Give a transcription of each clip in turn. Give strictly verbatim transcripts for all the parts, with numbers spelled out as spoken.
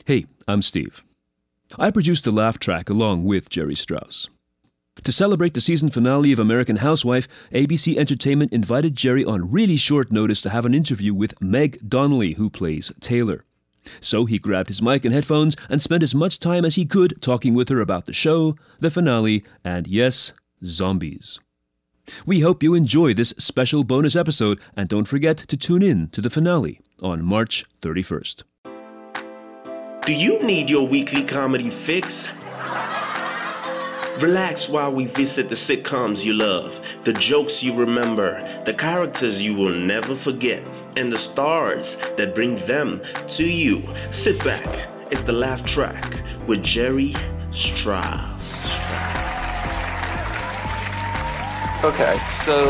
Hey, I'm Steve. I produced the laugh track along with Jerry Strauss. To celebrate the season finale of American Housewife, A B C Entertainment invited Jerry on really short notice to have an interview with Meg Donnelly, who plays Taylor. So he grabbed his mic and headphones and spent as much time as he could talking with her about the show, the finale, and yes, zombies. We hope you enjoy this special bonus episode, and don't forget to tune in to the finale on March thirty-first. Do you need your weekly comedy fix? Relax while we visit the sitcoms you love, the jokes you remember, the characters you will never forget, and the stars that bring them to you. Sit back. It's the Laugh Track with Jerry Strauss. Okay,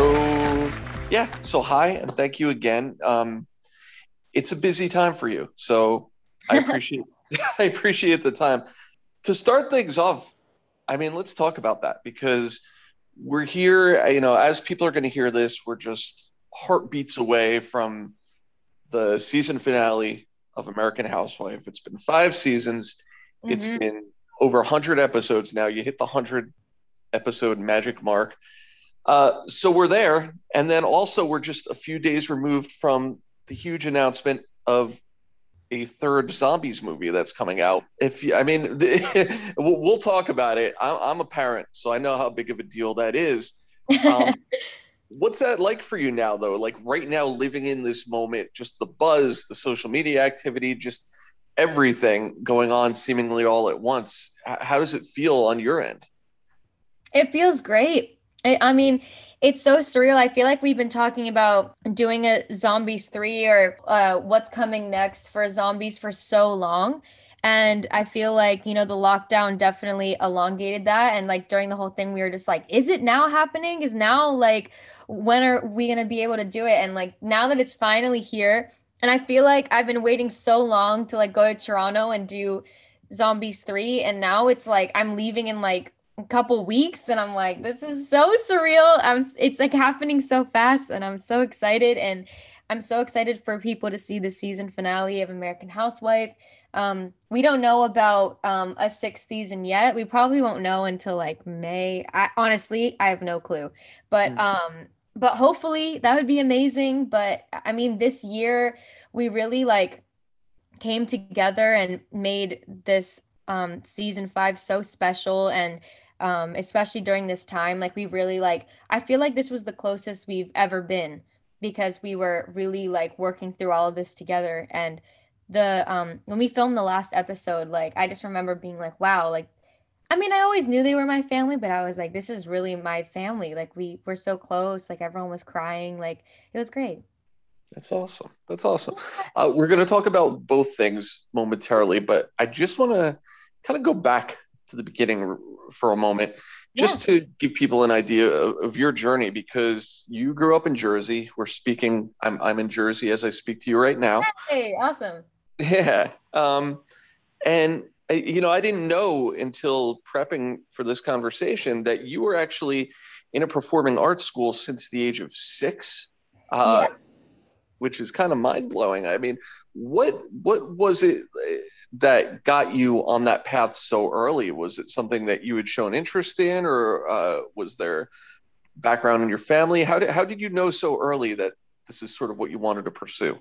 so yeah, so hi and thank you again. Um, it's a busy time for you, so I appreciate I appreciate the time. To start things off, I mean, let's talk about that because we're here, you know, as people are going to hear this, we're just heartbeats away from the season finale of American Housewife. It's been five seasons. Mm-hmm. It's been over one hundred episodes now. You hit the one hundred episode magic mark. Uh, so we're there. And then also we're just a few days removed from the huge announcement of a third zombies movie that's coming out. If you, I mean, the, we'll, we'll talk about it. I'm, I'm a parent, so I know how big of a deal that is. Um, what's that like for you now, though? Like right now, living in this moment, just the buzz, the social media activity, just everything going on seemingly all at once. How does it feel on your end? It feels great. I, I mean, it's so surreal. I feel like we've been talking about doing a Zombies three or uh, what's coming next for zombies for so long. And I feel like, you know, the lockdown definitely elongated that. And like during the whole thing, we were just like, is it now happening? Is now like, when are we going to be able to do it? And like, now that it's finally here, and I feel like I've been waiting so long to like go to Toronto and do Zombies three. And now it's like, I'm leaving in like a couple weeks and I'm like, this is so surreal. I'm it's like happening so fast and I'm so excited, and I'm so excited for people to see the season finale of American Housewife. Um, we don't know about um, a sixth season yet. We probably won't know until like May. I honestly, I have no clue, but mm. um, but hopefully that would be amazing. But I mean, this year we really like came together and made this um, season five so special, and um, especially during this time, like we really like, I feel like this was the closest we've ever been because we were really like working through all of this together. And the, um, when we filmed the last episode, like, I just remember being like, wow, like, I mean, I always knew they were my family, but I was like, this is really my family. Like we were so close, like everyone was crying. Like it was great. That's awesome. That's awesome. Uh, we're going to talk about both things momentarily, but I just want to kind of go back to the beginning for a moment, just yeah. to give people an idea of, of your journey, because you grew up in Jersey. We're speaking, I'm I'm in Jersey as I speak to you right now. Hey, awesome. Yeah. Um, and, you know, I didn't know until prepping for this conversation that you were actually in a performing arts school since the age of six. Uh, yeah. Which is kind of mind-blowing. I mean, what what was it that got you on that path so early? Was it something that you had shown interest in, or uh, was there background in your family? How did how did you know so early that this is sort of what you wanted to pursue?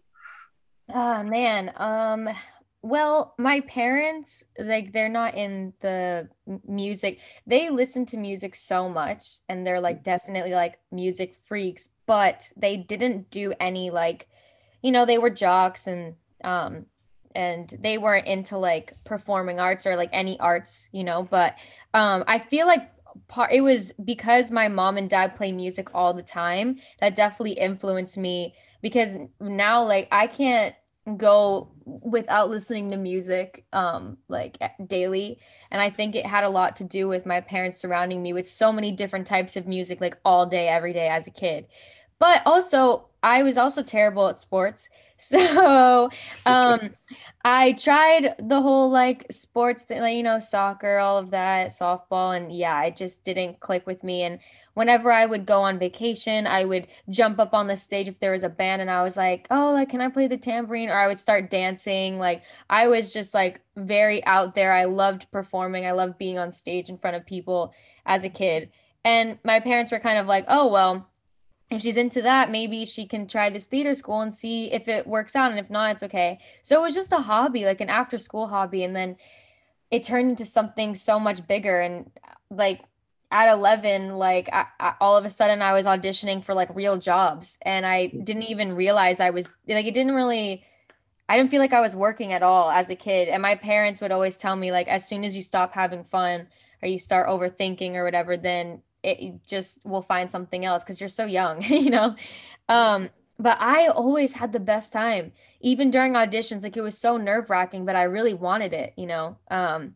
Oh man, um, well, my parents, like, they're not in the music. They listen to music so much, and they're like definitely like music freaks, but they didn't do any like, you know, they were jocks and um and they weren't into like performing arts or like any arts, you know, but um I feel like part it was because my mom and dad play music all the time that definitely influenced me, because now like I can't go without listening to music um like daily, and I think it had a lot to do with my parents surrounding me with so many different types of music like all day every day as a kid. But also I was also terrible at sports, so um I tried the whole like sports thing, like, you know, soccer, all of that, softball, and yeah, it just didn't click with me. And whenever I would go on vacation, I would jump up on the stage if there was a band and I was like, oh, like, can I play the tambourine? Or I would start dancing. Like, I was just like very out there. I loved performing. I loved being on stage in front of people as a kid. And my parents were kind of like, oh, well, if she's into that, maybe she can try this theater school and see if it works out. And if not, it's okay. So it was just a hobby, like an after school hobby. And then it turned into something so much bigger. And like at eleven, like I, I, all of a sudden I was auditioning for like real jobs. And I didn't even realize I was like, it didn't really, I didn't feel like I was working at all as a kid. And my parents would always tell me, like, as soon as you stop having fun or you start overthinking or whatever, then it you just will find something else because you're so young, you know? Um, but I always had the best time, even during auditions. Like, it was so nerve wracking, but I really wanted it, you know? Um,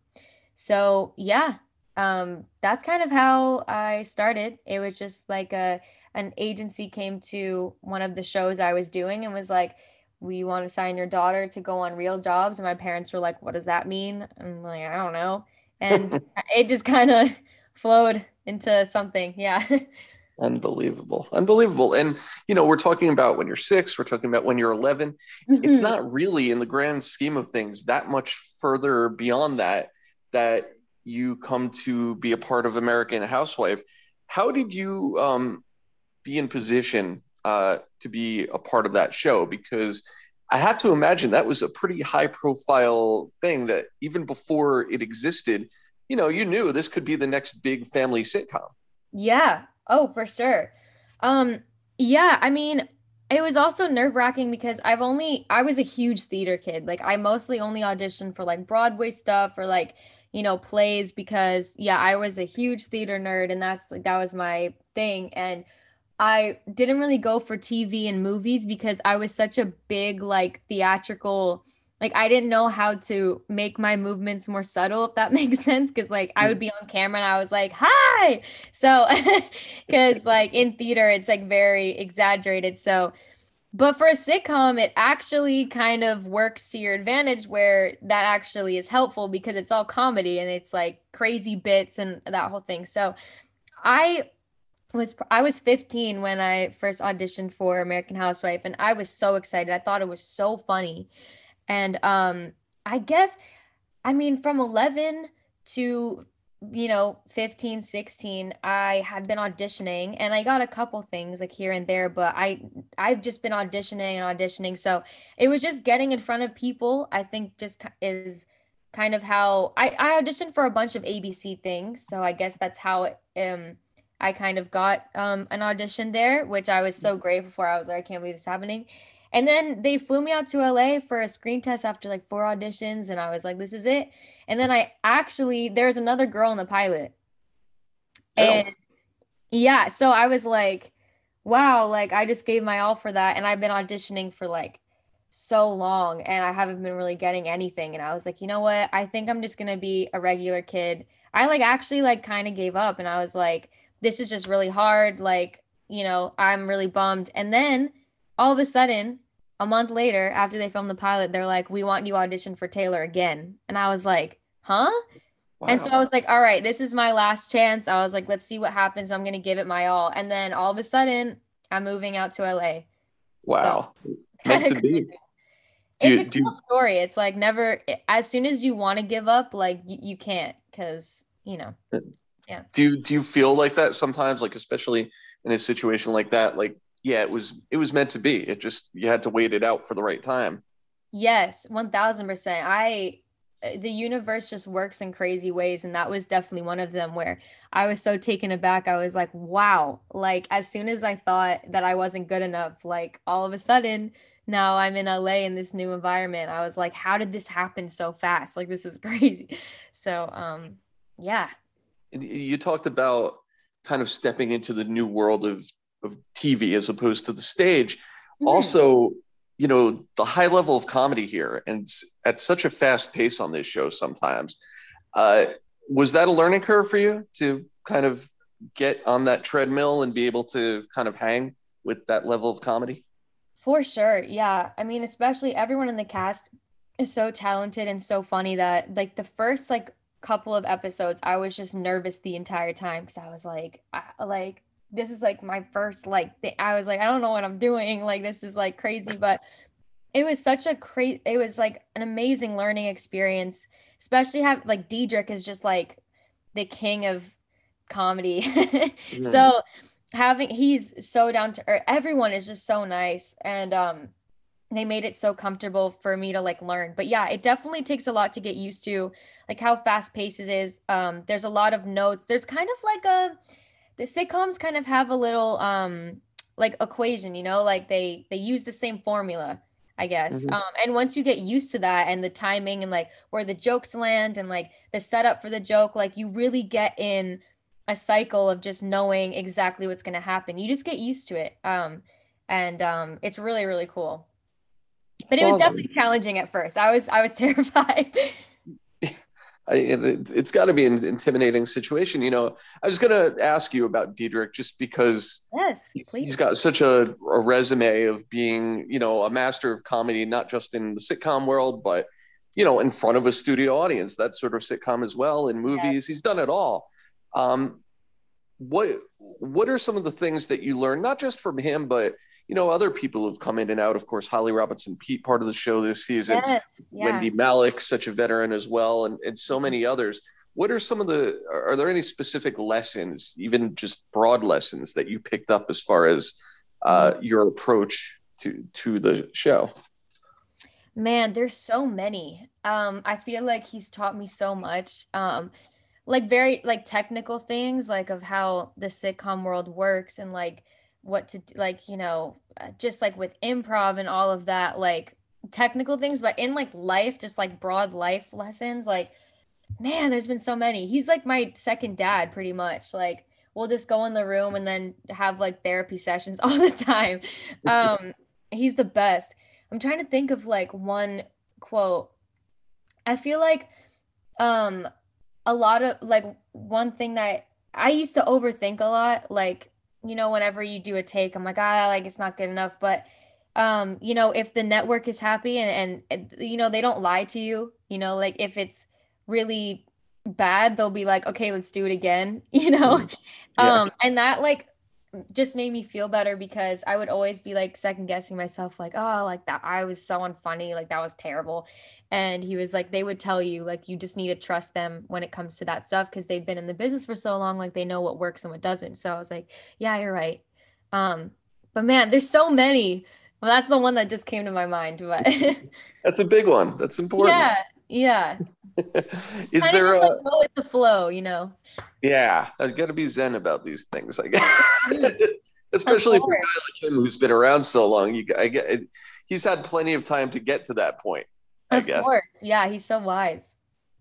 so yeah, um, that's kind of how I started. It was just like a, an agency came to one of the shows I was doing and was like, we want to sign your daughter to go on Real Jobs. And my parents were like, what does that mean? I'm like, I don't know. And it just kind of flowed into something. Yeah. Unbelievable. Unbelievable. And, you know, we're talking about when you're six, we're talking about when you're eleven. It's not really, in the grand scheme of things, that much further beyond that, that you come to be a part of American Housewife. How did you um, be in position uh, to be a part of that show? Because I have to imagine that was a pretty high profile thing that even before it existed, you know, you knew this could be the next big family sitcom. Yeah. Oh, for sure. Um, yeah, I mean, it was also nerve-wracking because I've only I was a huge theater kid. Like, I mostly only auditioned for like Broadway stuff or like, you know, plays because yeah, I was a huge theater nerd and that's like that was my thing. And I didn't really go for T V and movies because I was such a big like theatrical, like I didn't know how to make my movements more subtle, if that makes sense. Cause like I would be on camera and I was like, hi. So cause like in theater, it's like very exaggerated. So, but for a sitcom, it actually kind of works to your advantage where that actually is helpful because it's all comedy and it's like crazy bits and that whole thing. So I was I was fifteen when I first auditioned for American Housewife and I was so excited. I thought it was so funny. And um I guess I mean from eleven to you know fifteen, sixteen, I had been auditioning and I got a couple things like here and there, but I I've just been auditioning and auditioning. So it was just getting in front of people, I think just is kind of how I I auditioned for a bunch of A B C things. So I guess that's how it um I kind of got um, an audition there, which I was so grateful for. I was like, I can't believe this is happening. And then they flew me out to L A for a screen test after like four auditions. And I was like, this is it. And then I actually, there's another girl in the pilot. And oh. yeah, so I was like, wow, like I just gave my all for that. And I've been auditioning for like so long and I haven't been really getting anything. And I was like, you know what? I think I'm just going to be a regular kid. I like actually like kind of gave up and I was like, this is just really hard. Like, you know, I'm really bummed. And then all of a sudden, a month later, after they filmed the pilot, they're like, we want you to audition for Taylor again. And I was like, huh? Wow. And so I was like, all right, this is my last chance. I was like, let's see what happens. I'm going to give it my all. And then all of a sudden, I'm moving out to L A. Wow. So, meant to be. It's you, a cool you... story. It's like never, as soon as you want to give up, like you, you can't because, you know. Yeah. Do you do you feel like that sometimes, like especially in a situation like that? Like, yeah, it was it was meant to be. It just you had to wait it out for the right time. Yes, one thousand percent. I the universe just works in crazy ways, and that was definitely one of them where I was so taken aback. I was like, wow, like as soon as I thought that I wasn't good enough, like all of a sudden now I'm in L A in this new environment. I was like, how did this happen so fast? Like this is crazy. So um yeah. You talked about kind of stepping into the new world of, of T V as opposed to the stage. Mm-hmm. Also, you know, the high level of comedy here and at such a fast pace on this show sometimes. Uh, was that a learning curve for you to kind of get on that treadmill and be able to kind of hang with that level of comedy? For sure. Yeah. I mean, especially everyone in the cast is so talented and so funny that like the first like couple of episodes I was just nervous the entire time because I was like I, like this is like my first like thing. I was like, I don't know what I'm doing. Like this is like crazy, but it was such a crazy, it was like an amazing learning experience, especially have like Diedrich is just like the king of comedy. Mhm. So having, he's so down to earth. Everyone is just so nice. And, um, they made it so comfortable for me to like learn. But yeah, it definitely takes a lot to get used to, like how fast paced it is. Um, there's a lot of notes. There's kind of like a, the sitcoms kind of have a little um like equation, you know, like they they use the same formula, I guess. Mhm. Um, and once you get used to that and the timing and like where the jokes land and like the setup for the joke, like you really get in a cycle of just knowing exactly what's going to happen. You just get used to it. Um, and um, it's really, really cool. But It's it was awesome. definitely challenging at first. I was I was terrified. I, it, it's got to be an intimidating situation. You know, I was going to ask you about Diedrich just because Yes, he's please. got such a, a resume of being, you know, a master of comedy, not just in the sitcom world, but, you know, in front of a studio audience, that sort of sitcom as well, in movies. Yes. He's done it all. Um, what what are some of the things that you learned, not just from him, but you know, other people who've come in and out? Of course, Holly Robinson Pete, part of the show this season, Yes. Yeah. Wendy Malick, such a veteran as well, and, and so many others. What are some of the, are there any specific lessons, even just broad lessons, that you picked up as far as uh, your approach to to the show? Man, there's so many. Um, I feel like he's taught me so much. Um, like very like technical things, like of how the sitcom world works and like what to do, like, you know, uh, just like with improv and all of that, like technical things, but in like life, just like broad life lessons, like man, there's been so many. He's like my second dad, pretty much. Like we'll just go in the room and then have like therapy sessions all the time. Um, he's the best. I'm trying to think of like one quote. I feel like um a lot of like one thing that I used to overthink a lot, like, you know, whenever you do a take, I'm like, ah, like it's not good enough. But um, you know, if the network is happy and, and and, you know, they don't lie to you, you know, like if it's really bad, they'll be like, okay, let's do it again, you know? Yeah. Um, and that like just made me feel better because I would always be like second guessing myself, like, oh, like that I was so unfunny, like that was terrible. And he was like, they would tell you, like, you just need to trust them when it comes to that stuff because they've been in the business for so long, like they know what works and what doesn't. So I was like, yeah, you're right. Um, but man, there's so many. Well, that's the one that just came to my mind, but That's a big one. That's important. yeah, yeah. Is Kind of there just a, like go with the flow, you know. yeah, I've got to be zen about these things, I guess. Of Especially for a course. guy like him who's been around so long. You, I get, he's had plenty of time to get to that point, I Of guess. course. Yeah, he's so wise.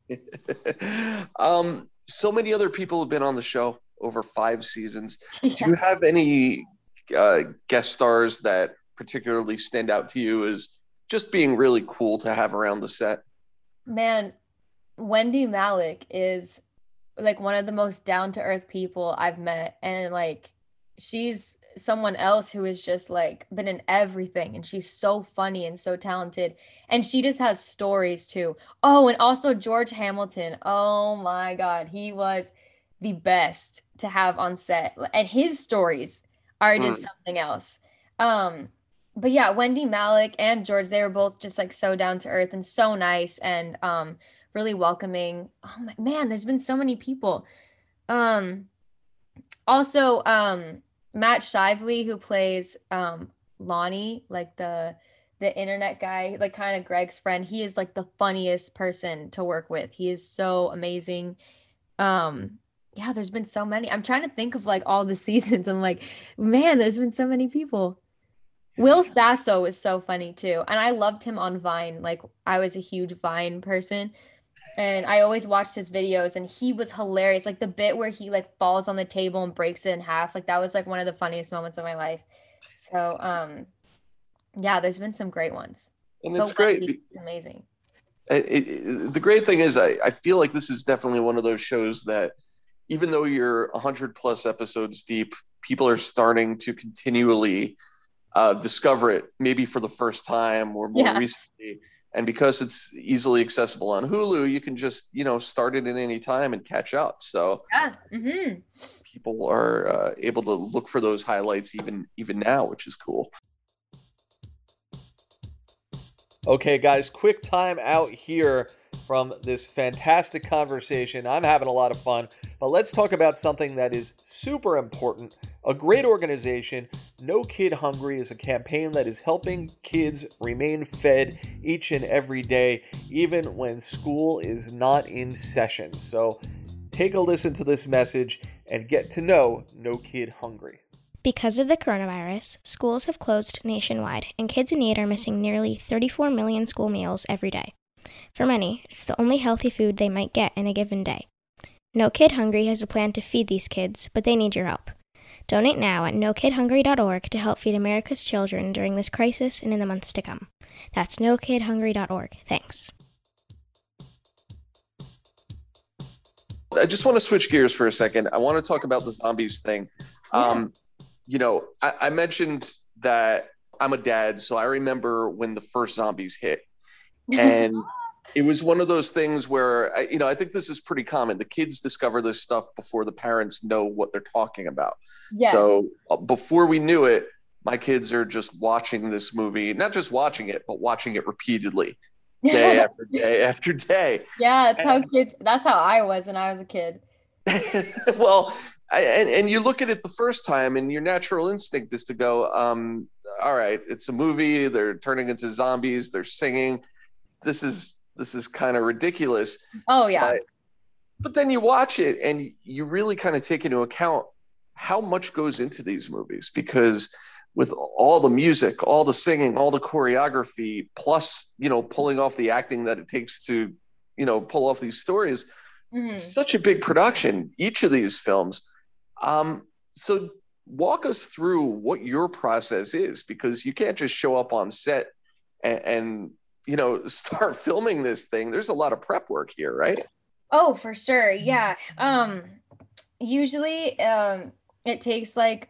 um, so many other people have been on the show over five seasons. Do Yeah. you have any uh, guest stars that particularly stand out to you as just being really cool to have around the set? Man, Wendy Malick is like one of the most down to earth people I've met. And like she's someone else who has just like been in everything and she's so funny and so talented. And she just has stories too. Oh, and also George Hamilton. Oh my God. He was the best to have on set. And his stories are just Mm. something else. Um, but yeah, Wendy Malick and George, they were both just like so down to earth and so nice and um really welcoming. Oh my man, there's been so many people. Um also um Matt Shively who plays um Lonnie, like the the internet guy, like kind of Greg's friend. He is like the funniest person to work with. He is so amazing. Um yeah, there's been so many. I'm trying to think of like all the seasons. I'm like, man, there's been so many people. Will Sasso is so funny too. And I loved him on Vine. Like I was a huge Vine person and I always watched his videos and he was hilarious. Like the bit where he like falls on the table and breaks it in half. Like that was like one of the funniest moments of my life. So um yeah, there's been some great ones. And But it's great. Wendy is amazing. It, it, the great thing is, I, I feel like this is definitely one of those shows that even though you're one hundred plus episodes deep, people are starting to continually uh, discover it, maybe for the first time or more Yeah. recently. And because it's easily accessible on Hulu, you can just, you know, start it at any time and catch up. So Yeah. Mm-hmm. people are uh, able to look for those highlights even even now, which is cool. Okay, guys, quick time out here from this fantastic conversation. I'm having a lot of fun, but let's talk about something that is super important. A great organization, No Kid Hungry, is a campaign that is helping kids remain fed each and every day, even when school is not in session. So take a listen to this message and get to know No Kid Hungry. Because of the coronavirus, schools have closed nationwide, and kids in need are missing nearly thirty-four million school meals every day. For many, it's the only healthy food they might get in a given day. No Kid Hungry has a plan to feed these kids, but they need your help. Donate now at no kid hungry dot org to help feed America's children during this crisis and in the months to come. That's no kid hungry dot org. Thanks. I just want to switch gears for a second. I want to talk about the zombies thing. Yeah. Um, you know, I, I mentioned that I'm a dad, so I remember when the first zombies hit. And it was one of those things where, you know, I think this is pretty common. The kids discover this stuff before the parents know what they're talking about. Yes. So uh, before we knew it, my kids are just watching this movie, not just watching it, but watching it repeatedly, day after day after day. Yeah, that's how kids, that's how I was when I was a kid. Well, I, and, and you look at it the first time and your natural instinct is to go, um, all right, it's a movie. They're turning into zombies. They're singing. This is, this is kind of ridiculous. Oh yeah. But, but then you watch it and you really kind of take into account how much goes into these movies, because with all the music, all the singing, all the choreography, plus, you know, pulling off the acting that it takes to, you know, pull off these stories, Mhm. it's such a big production, each of these films. Um, so walk us through what your process is, because you can't just show up on set and, and you know, start filming this thing. There's a lot of prep work here, right? Oh, for sure. Yeah. Um, usually, um, it takes like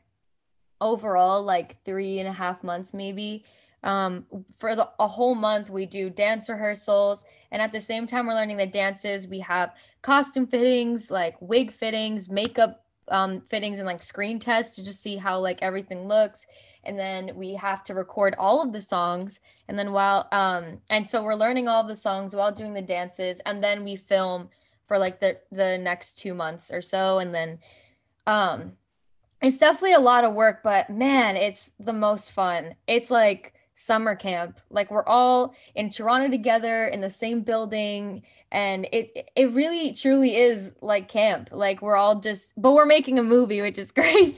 overall like three and a half months, maybe. Um, for the a whole month, we do dance rehearsals, and at the same time we're learning the dances, we have costume fittings, like wig fittings, makeup um, fittings, and like screen tests to just see how like everything looks. And then we have to record all of the songs, and then while um, and so we're learning all of the songs while doing the dances, and then we film for like the the next two months or so, and then um. It's definitely a lot of work, but man, it's the most fun. It's like summer camp. Like we're all in Toronto together in the same building, and it it really truly is like camp. Like we're all just, but we're making a movie, which is crazy.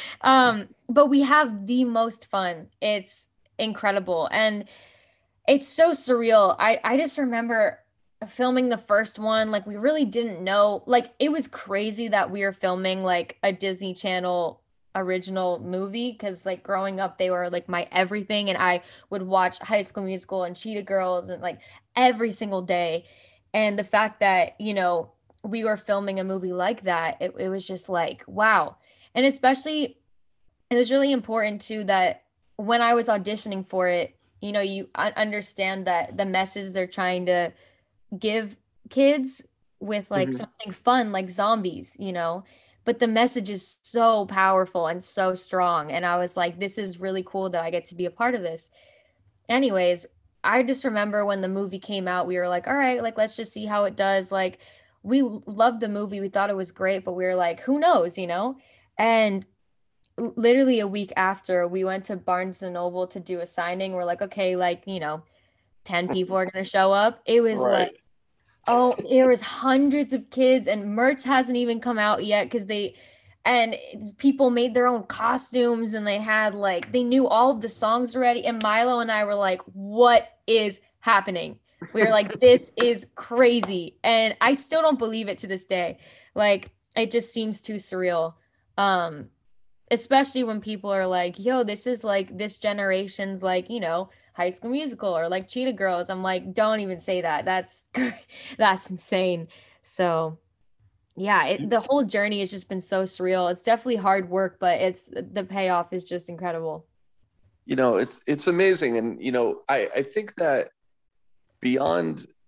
Um, but we have the most fun. It's incredible, and it's so surreal. I I just remember filming the first one, like we really didn't know, like it was crazy that we were filming like a Disney Channel original movie, because like growing up they were like my everything, and I would watch High School Musical and Cheetah Girls and like every single day. And the fact that, you know, we were filming a movie like that, it, it was just like wow. And especially it was really important too that when I was auditioning for it, you know, you I understand that the message they're trying to give kids with like Mhm. something fun like zombies, you know, but the message is so powerful and so strong, and I was like, this is really cool that I get to be a part of this. Anyways, I just remember when the movie came out, we were like, all right, like let's just see how it does. Like we l- loved the movie, we thought it was great, but we were like, who knows, you know? And l- literally a week after, we went to Barnes and Noble to do a signing. We're like, okay, like, you know, ten people are going to show up. It was Right. like, oh, there was hundreds of kids, and merch hasn't even come out yet because they, and people made their own costumes, and they had like, they knew all of the songs already. And Milo and I were like, what is happening? We were like, this is crazy. And I still don't believe it to this day. Like, it just seems too surreal. Um, especially when people are like, yo, this is like this generation's like, you know, High School Musical or like Cheetah Girls. I'm like, don't even say that. That's that's insane. So yeah, it, the whole journey has just been so surreal. It's definitely hard work, but it's the payoff is just incredible. You know, it's it's amazing. And, you know, I, I think that beyond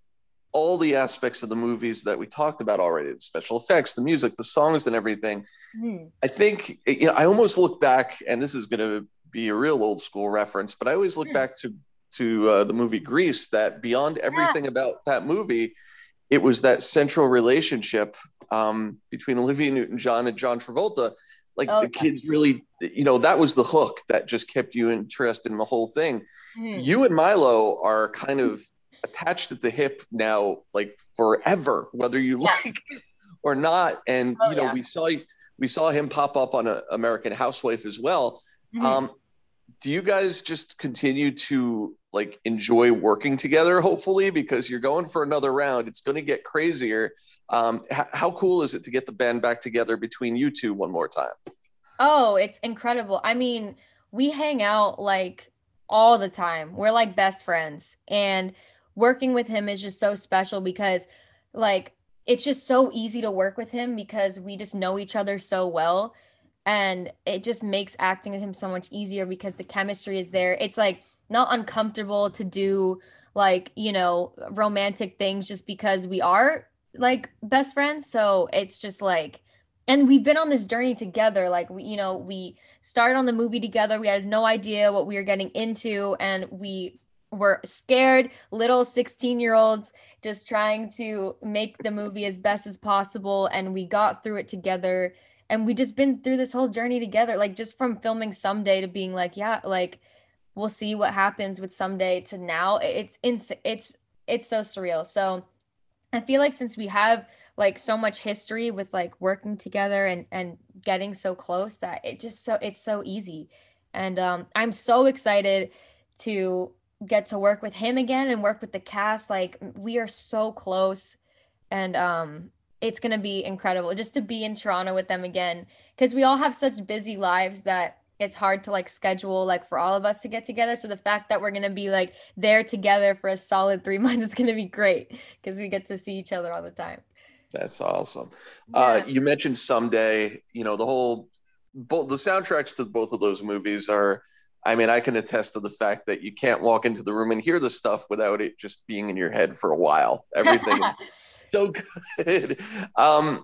all the aspects of the movies that we talked about already, the special effects, the music, the songs, and everything. Mm. I think, you know, I almost look back, and this is going to be a real old school reference, but I always look mm. back to to uh, the movie Grease, that beyond everything yeah. about that movie, it was that central relationship um, between Olivia Newton-John and John Travolta. Like oh, the yeah. kids really, you know, that was the hook that just kept you interested in the whole thing. Mm. You and Milo are kind of attached at the hip now, like forever, whether you yeah. like it or not. And, oh, you know, yeah. we saw we saw him pop up on a American Housewife as well. Mm-hmm. Um, do you guys just continue to like enjoy working together, hopefully, because you're going for another round? It's going to get crazier. Um, h- how cool is it to get the band back together between you two one more time? Oh, it's incredible. I mean, we hang out like all the time. We're like best friends, and working with him is just so special because like, it's just so easy to work with him because we just know each other so well. And it just makes acting with him so much easier because the chemistry is there. It's like not uncomfortable to do like, you know, romantic things just because we are like best friends. So it's just like, and we've been on this journey together. Like, we, you know, we started on the movie together. We had no idea what we were getting into, and we were scared little sixteen year olds just trying to make the movie as best as possible. And we got through it together. And we just been through this whole journey together, like just from filming Someday to being like, yeah, like we'll see what happens with Someday to now. It's ins- it's it's so surreal. So I feel like since we have like so much history with like working together and and getting so close, that it just so it's so easy. And um, I'm so excited to get to work with him again and work with the cast. Like we are so close, and um. it's going to be incredible just to be in Toronto with them again, because we all have such busy lives that it's hard to like schedule like for all of us to get together. So the fact that we're going to be like there together for a solid three months is going to be great because we get to see each other all the time. That's awesome. Yeah. Uh, you mentioned Someday, you know, the whole, both the soundtracks to both of those movies are, I mean, I can attest to the fact that you can't walk into the room and hear the stuff without it just being in your head for a while. Everything. So good. Um,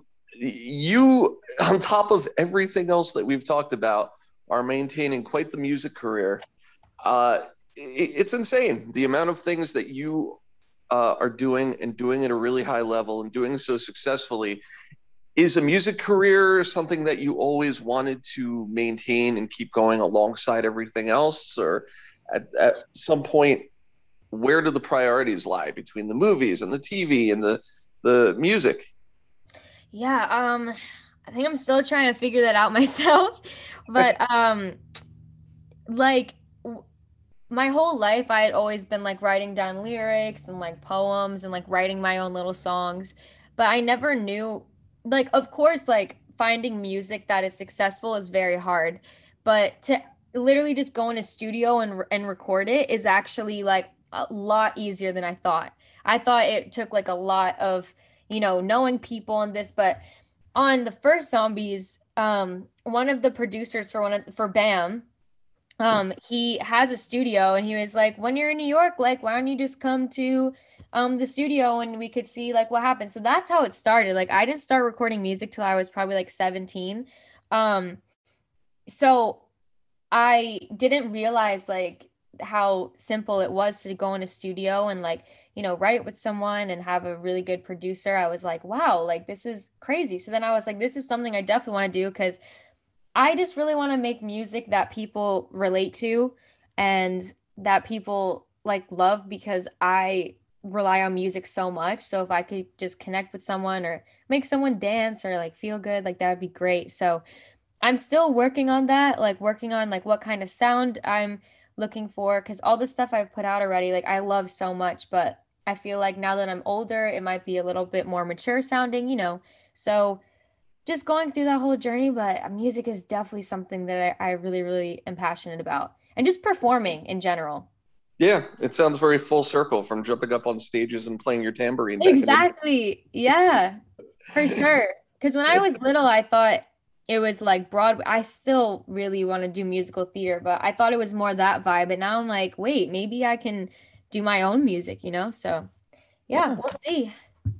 you, on top of everything else that we've talked about, are maintaining quite the music career. Uh, it, it's insane the amount of things that you uh, are doing and doing at a really high level and doing so successfully. Is a music career something that you always wanted to maintain and keep going alongside everything else? Or at, at some point, where do the priorities lie between the movies and the T V and the the music? Yeah, um, I think I'm still trying to figure that out myself, but um, like w- my whole life, I had always been like writing down lyrics and like poems and like writing my own little songs, but I never knew, like, of course, like finding music that is successful is very hard, but to literally just go in a studio and and record it is actually like a lot easier than I thought. I thought it took like a lot of, you know, knowing people on this, but on the first Zombies, um, one of the producers for one of, for BAM, um, he has a studio, and he was like, when you're in New York, like, why don't you just come to um the studio and we could see like what happens. So that's how it started. Like I didn't start recording music till I was probably like seventeen. Um, so I didn't realize like how simple it was to go in a studio and like, you know, write with someone and have a really good producer. I was like, wow, like this is crazy. So then I was like, this is something I definitely want to do, because I just really want to make music that people relate to and that people like love, because I rely on music so much. So if I could just connect with someone or make someone dance or like feel good, like that would be great. So I'm still working on that, like working on like what kind of sound I'm looking for, because all the stuff I've put out already, like I love so much, but I feel like now that I'm older, it might be a little bit more mature sounding, you know. So just going through that whole journey, but music is definitely something that I, I really, really am passionate about, and just performing in general. Yeah, it sounds very full circle, from jumping up on stages and playing your tambourine. Exactly. Yeah, for sure. Because when I was little, I thought it was like Broadway. I still really want to do musical theater, but I thought it was more that vibe. But now I'm like, wait, maybe I can do my own music, you know? So yeah, we'll see.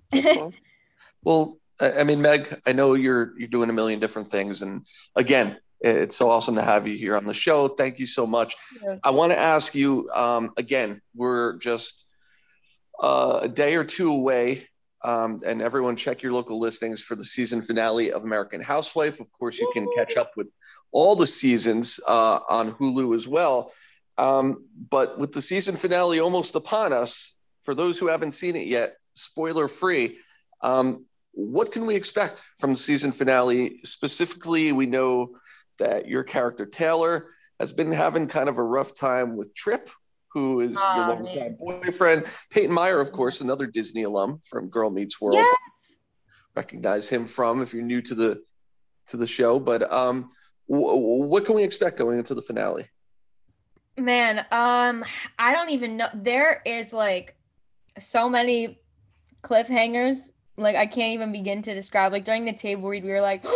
Well, I mean, Meg, I know you're you're doing a million different things, and again, it's so awesome to have you here on the show. Thank you so much. Yeah. I want to ask you um, again. We're just uh, a day or two away, um, and everyone check your local listings for the season finale of American Housewife. Of course, you can catch up with all the seasons uh, on Hulu as well. Um, but with the season finale almost upon us, for those who haven't seen it yet, spoiler free, um, what can we expect from the season finale? Specifically, we know that your character Taylor has been having kind of a rough time with Trip, who is oh, your longtime boyfriend. Peyton Meyer, of course, another Disney alum from Girl Meets World. Yes. Recognize him from if you're new to the to the show. But um, w- what can we expect going into the finale? Man, um, I don't even know. There is like so many cliffhangers. Like I can't even begin to describe. Like during the table read, we were like,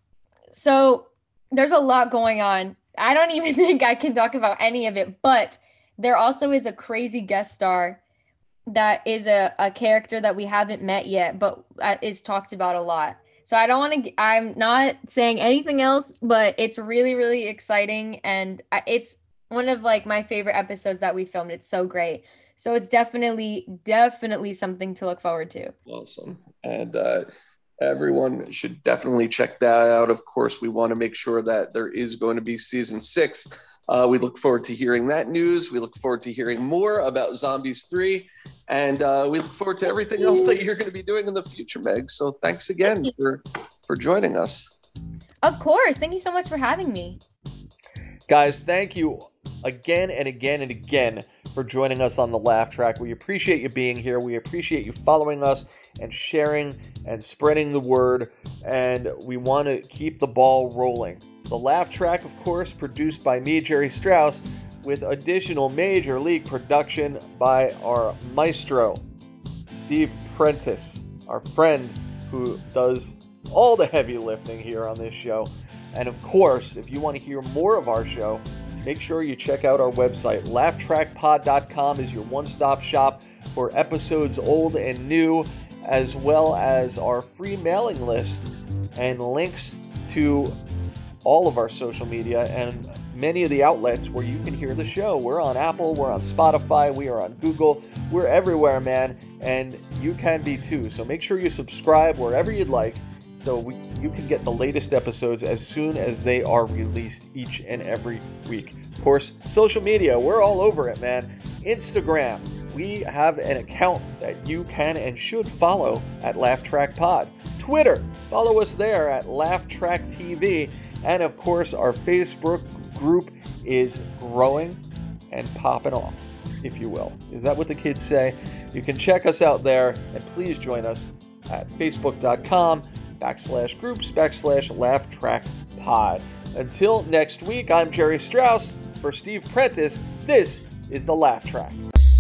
so there's a lot going on. I don't even think I can talk about any of it, but there also is a crazy guest star that is a, a character that we haven't met yet, but is talked about a lot. So I don't want to, I'm not saying anything else, but it's really, really exciting. And it's one of like my favorite episodes that we filmed. It's so great. So it's definitely, definitely something to look forward to. Awesome. And uh, everyone should definitely check that out. Of course, we want to make sure that there is going to be season six. Uh, we look forward to hearing that news. We look forward to hearing more about Zombies three. And uh, we look forward to everything else that you're going to be doing in the future, Meg. So thanks again for, for joining us. Of course. Thank you so much for having me. Guys, thank you again and again and again for joining us on the Laugh Track. We appreciate you being here. We appreciate you following us and sharing and spreading the word. And we want to keep the ball rolling. The Laugh Track, of course, produced by me, Jerry Strauss, with additional major league production by our maestro, Steve Prentice, our friend who does all the heavy lifting here on this show. And of course, if you want to hear more of our show, make sure you check out our website. laugh track pod dot com is your one-stop shop for episodes old and new, as well as our free mailing list and links to all of our social media and many of the outlets where you can hear the show. We're on Apple, we're on Spotify, we are on Google, we're everywhere, man, and you can be too. So make sure you subscribe wherever you'd like, so we, you can get the latest episodes as soon as they are released each and every week. Of course, social media, we're all over it, man. Instagram, we have an account that you can and should follow at Laugh Track Pod. Twitter, follow us there at Laugh Track T V. And of course, our Facebook group is growing and popping off, if you will. Is that what the kids say? You can check us out there, and please join us at facebook.com backslash groups backslash laugh track pod. Until next week, I'm Jerry Strauss. For Steve Prentice, this is the Laugh Track.